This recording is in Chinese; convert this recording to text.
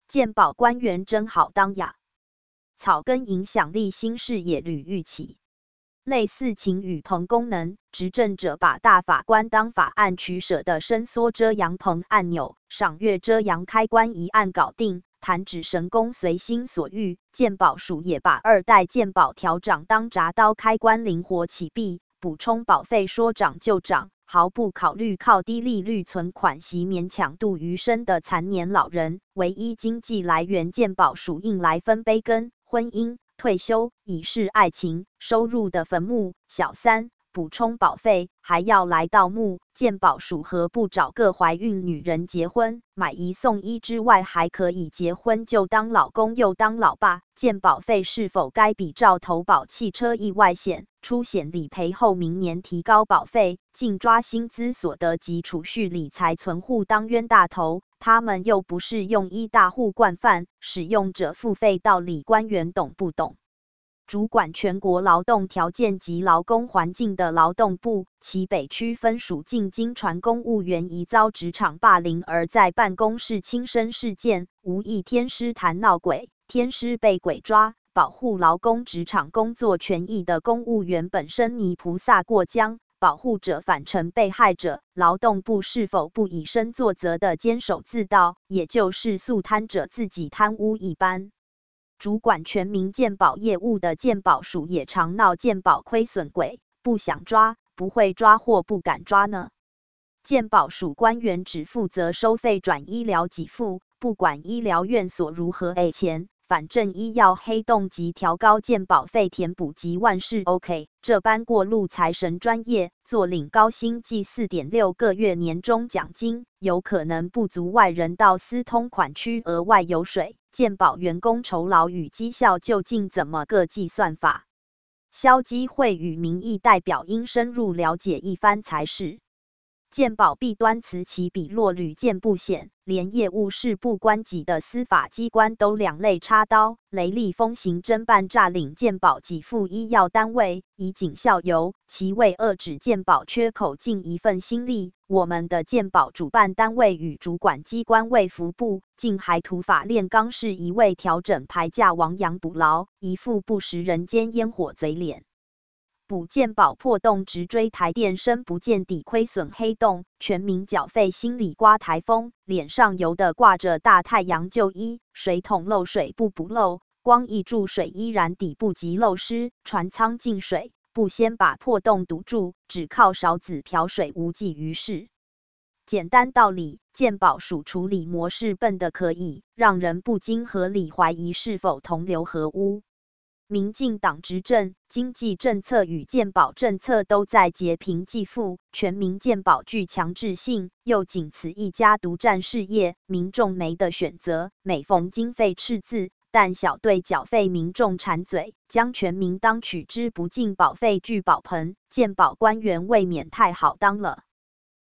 健保官员真好当呀！草根影响力新视野屡愈起。类似秦宇鹏功能，执政者把大法官当法案取舍的伸缩遮阳棚按钮，赏月遮阳开关一按搞定，弹指神功随心所欲。健保署也把2代健保调涨当铡刀开关，灵活启闭，补充保费说涨就涨，毫不考虑靠低利率存款息勉强度余生的残年老人。唯一经济来源健保署应来分杯羹，婚姻、退休、已逝爱情、收入的坟墓。小三，补充保费还要来盗墓，健保署何不找个怀孕女人结婚，买1送1之外，还可以结婚就当老公又当老爸？健保费是否该比照投保汽车意外险，出险理赔后明年提高保费，净抓薪资所得及储蓄理财存户当冤大头？他们又不是用医大户惯犯，使用者付费道理官员懂不懂？主管全国劳动条件及劳工环境的劳动部，其北区分署境经传公务员疑遭职场霸凌而在办公室轻生事件，无意天师谈闹鬼，天师被鬼抓。保护劳工职场工作权益的公务员本身泥菩萨过江，保护者反成被害者，劳动部是否不以身作则的坚守自盗，也就是诉贪者自己贪污一般？主管全民健保业务的健保署也常闹健保亏损鬼，不想抓、不会抓或不敢抓呢？健保署官员只负责收费转医疗给付，不管医疗院所如何给钱，反正医药黑洞及调高健保费填补及万事 OK， 这般过路财神专业，做领高薪计 4.6 个月年终奖金，有可能不足外人到私通款区额外油水。健保员工酬劳与绩效究竟怎么个计算法？消基会与民意代表应深入了解一番才是。健保弊端此起彼落，屡见不鲜，连业务事不关己的司法机关都两肋插刀，雷厉风行侦办诈领健保给付医药单位，以儆效尤，其为遏止健保缺口尽一份心力。我们的健保主办单位与主管机关卫福部，竟还土法炼钢，是一味调整牌价亡羊补牢，一副不食人间烟火嘴脸。补健保破洞直追台电深不见底亏损黑洞，全民缴费心里刮台风，脸上油的挂着大太阳就医，水桶漏水不补漏，光一注水依然抵不及漏湿，船舱进水，不先把破洞堵住，只靠勺子瓢水无济于事。简单道理，健保署处理模式笨得可以，让人不禁合理怀疑是否同流合污。民进党执政，经济政策与健保政策都在劫贫济富，全民健保具强制性，又仅此一家独占事业，民众没得选择。每逢经费赤字，但小对缴费民众馋嘴，将全民当取之不尽保费聚宝盆，健保官员未免太好当了。